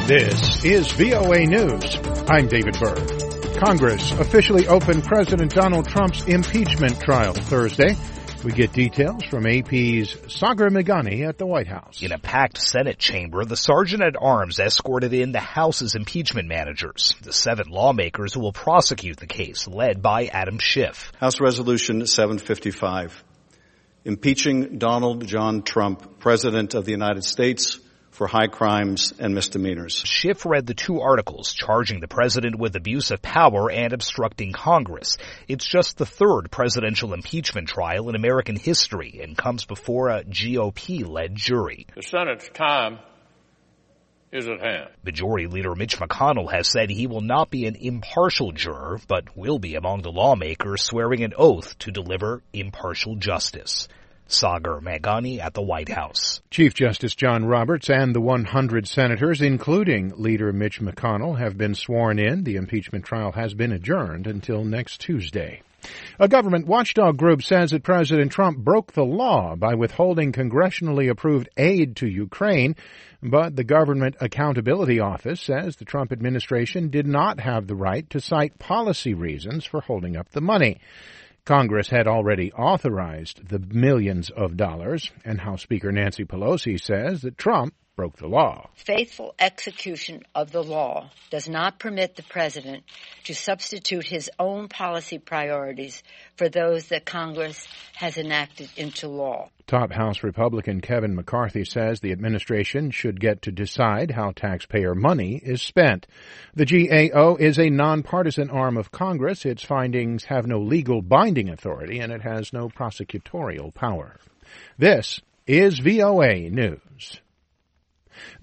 This is VOA News. I'm David Berg. Congress officially opened President Donald Trump's impeachment trial Thursday. We get details from AP's Sagar Meghani at the White House. In a packed Senate chamber, the Sergeant-at-Arms escorted in the House's impeachment managers, the 7 lawmakers who will prosecute the case, led by Adam Schiff. House Resolution 755, impeaching Donald John Trump, President of the United States, for high crimes and misdemeanors. Schiff read the 2 articles charging the president with abuse of power and obstructing Congress. It's just the 3rd presidential impeachment trial in American history and comes before a GOP-led jury. The Senate's time is at hand. Majority Leader Mitch McConnell has said he will not be an impartial juror, but will be among the lawmakers swearing an oath to deliver impartial justice. Sagar Meghani at the White House. Chief Justice John Roberts and the 100 senators, including Leader Mitch McConnell, have been sworn in. The impeachment trial has been adjourned until next Tuesday. A government watchdog group says that President Trump broke the law by withholding congressionally approved aid to Ukraine, but the Government Accountability Office says the Trump administration did not have the right to cite policy reasons for holding up the money. Congress had already authorized the millions of dollars, and House Speaker Nancy Pelosi says that Trump broke the law. Faithful execution of the law does not permit the president to substitute his own policy priorities for those that Congress has enacted into law. Top House Republican Kevin McCarthy says the administration should get to decide how taxpayer money is spent. The GAO is a nonpartisan arm of Congress. Its findings have no legal binding authority, and it has no prosecutorial power. This is VOA News.